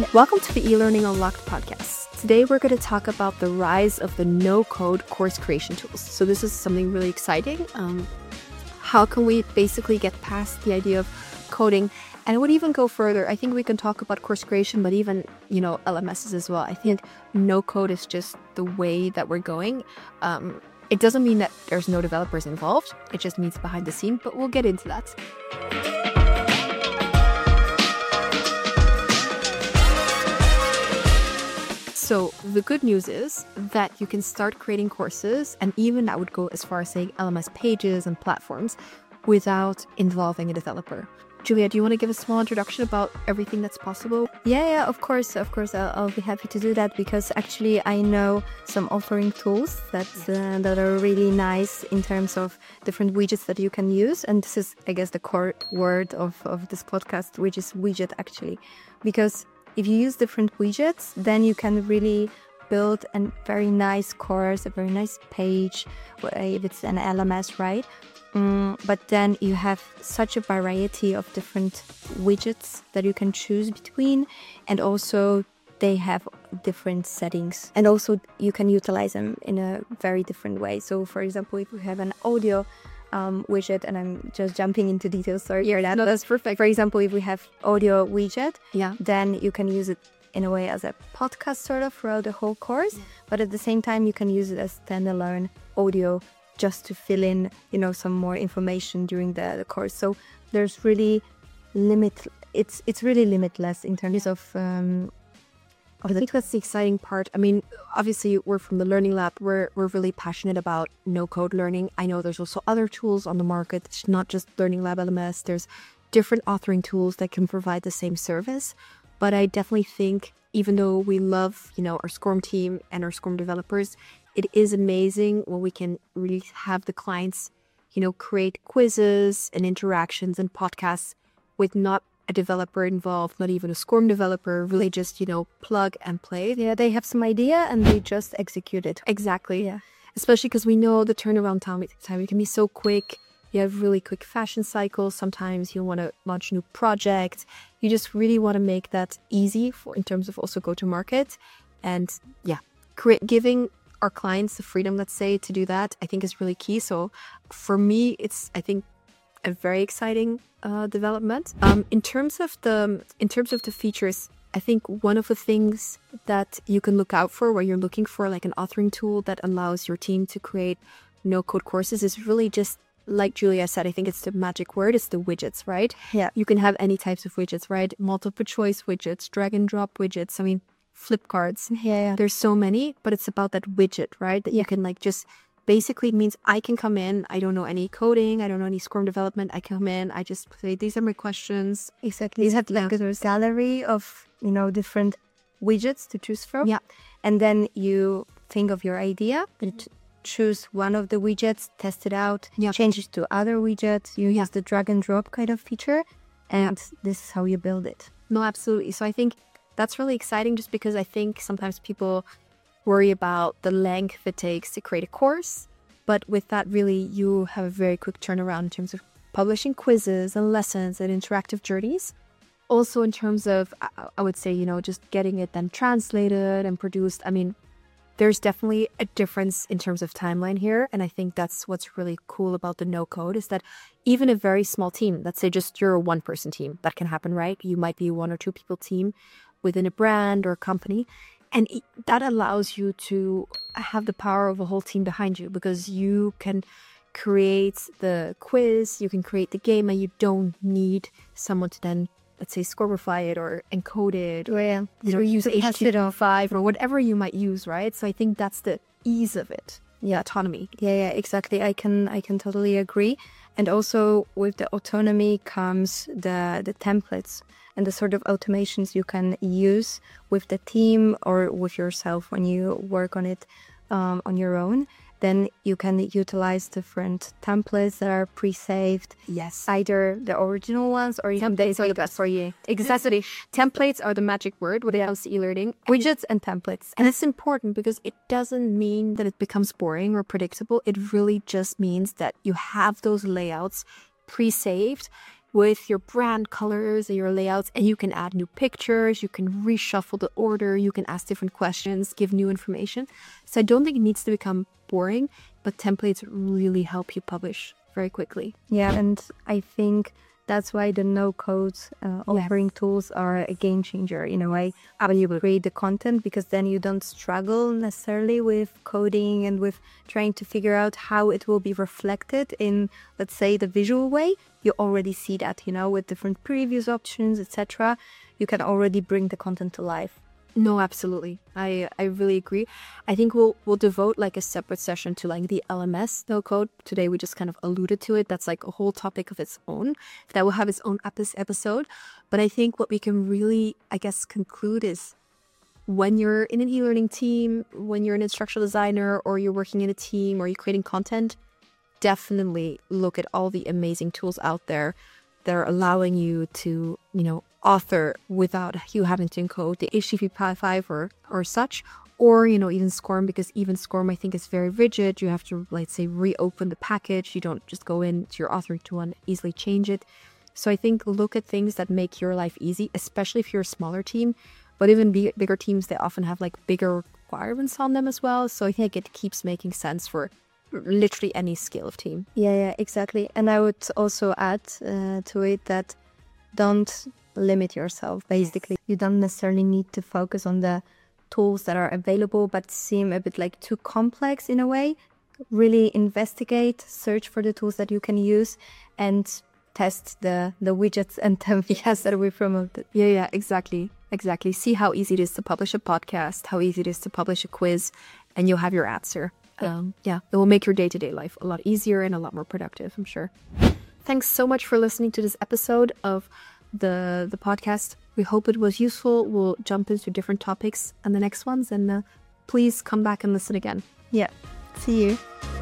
Welcome to the eLearning Unlocked podcast. Today we're going to talk about the rise of the no-code course creation tools. So this is something really exciting. How can we basically get past the idea of coding? And I would even go further. I think we can talk about course creation, but even, LMSs as well. I think no-code is just the way that we're going. It doesn't mean that there's no developers involved. It just means behind the scene, but we'll get into that. So the good news is that you can start creating courses, and even I would go as far as saying LMS pages and platforms without involving a developer. Julia, do you want to give a small introduction about everything that's possible? Yeah, of course. I'll be happy to do that because actually I know some authoring tools that are really nice in terms of different widgets that you can use. And this is, I guess, the core word of this podcast, which is widget actually. Because if you use different widgets, then you can really build a very nice course, a very nice page, if it's an LMS, right? But then you have such a variety of different widgets that you can choose between, and also they have different settings, and also you can utilize them in a very different way. So for example, if you have an audio widget, and I'm just jumping into details, sorry, hear that. No, that's perfect. For example, if we have audio widget, Yeah. then you can use it in a way as a podcast sort of throughout the whole course, but at the same time you can use it as standalone audio just to fill in, some more information during the course. So there's really it's really limitless in terms of I think that's the exciting part. I mean, obviously we're from the Learning Lab. We're really passionate about no-code learning. I know there's also other tools on the market. It's not just Learning Lab LMS. There's different authoring tools that can provide the same service. But I definitely think, even though we love, our SCORM team and our SCORM developers, it is amazing when we can really have the clients, create quizzes and interactions and podcasts with not a developer involved, not even a SCORM developer, really just, plug and play. Yeah, they have some idea and they just execute it. Exactly. Yeah. Especially because we know the turnaround time it can be so quick. You have really quick fashion cycles. Sometimes you want to launch a new project. You just really want to make that easy in terms of also go to market. And giving our clients the freedom, let's say, to do that, I think is really key. So for me, it's, I think, a very exciting development. In terms of the features, I think one of the things that you can look out for where you're looking for like an authoring tool that allows your team to create no-code courses is really just, like Julia said, I think it's the magic word, it's the widgets, right? Yeah. You can have any types of widgets, right? Multiple choice widgets, drag and drop widgets. I mean, flip cards. Yeah. There's so many, but it's about that widget, right? That you can just basically means I can come in. I don't know any coding. I don't know any SCORM development. I come in. I just say, these are my questions. Exactly. You have like a gallery of, different widgets to choose from. Yeah. And then you think of your idea and choose one of the widgets, test it out, change it to other widgets. You use the drag and drop kind of feature, and this is how you build it. No, absolutely. So I think that's really exciting just because I think sometimes people worry about the length it takes to create a course. But with that, really, you have a very quick turnaround in terms of publishing quizzes and lessons and interactive journeys. Also in terms of, I would say, just getting it then translated and produced. I mean, there's definitely a difference in terms of timeline here. And I think that's what's really cool about the no-code is that even a very small team, let's say just you're a one-person team, that can happen, right? You might be a 1 or 2 people team within a brand or a company. And that allows you to have the power of a whole team behind you because you can create the quiz, you can create the game, and you don't need someone to then, let's say, Scorify it or encode it or use HTML5 or whatever you might use, right? So I think that's the ease of it. Yeah, autonomy. Yeah, exactly. I can totally agree. And also with the autonomy comes the templates and the sort of automations you can use with the team or with yourself when you work on it on your own. Then you can utilize different templates that are pre-saved. Yes. Either the original ones or templates are the best for you. Exactly. Templates are the magic word when it comes to e-learning. Widgets and templates. And it's important because it doesn't mean that it becomes boring or predictable. It really just means that you have those layouts pre-saved with your brand colors and your layouts, and you can add new pictures, you can reshuffle the order, you can ask different questions, give new information. So I don't think it needs to become boring, but templates really help you publish very quickly. Yeah, and I think that's why the no-code authoring tools are a game changer in a way. When you create the content, because then you don't struggle necessarily with coding and with trying to figure out how it will be reflected in, let's say, the visual way. You already see that, with different previews options, etc. You can already bring the content to life. No, absolutely. I really agree. I think we'll devote like a separate session to like the LMS no code. Today we just kind of alluded to it. That's like a whole topic of its own. That will have its own episode. But I think what we can really, I guess, conclude is when you're in an e-learning team, when you're an instructional designer, or you're working in a team, or you're creating content, definitely look at all the amazing tools out there that are allowing you to, author without you having to encode the HTML5 or such, or, even SCORM, because even SCORM, I think, is very rigid. You have to, let's say, reopen the package. You don't just go into your authoring tool and easily change it. So I think look at things that make your life easy, especially if you're a smaller team. But even bigger teams, they often have like bigger requirements on them as well. So I think it keeps making sense for literally any scale of team. Yeah, exactly. And I would also add to it that don't limit yourself. Basically, you don't necessarily need to focus on the tools that are available but seem a bit like too complex in a way. Really investigate, search for the tools that you can use, and test the widgets and templates that we promoted. Yeah, exactly. See how easy it is to publish a podcast, how easy it is to publish a quiz, and you'll have your answer. It will make your day-to-day life a lot easier and a lot more productive, I'm sure. Thanks so much for listening to this episode of the podcast. We hope it was useful. We'll jump into different topics on the next ones, and please come back and listen again. Yeah. See you.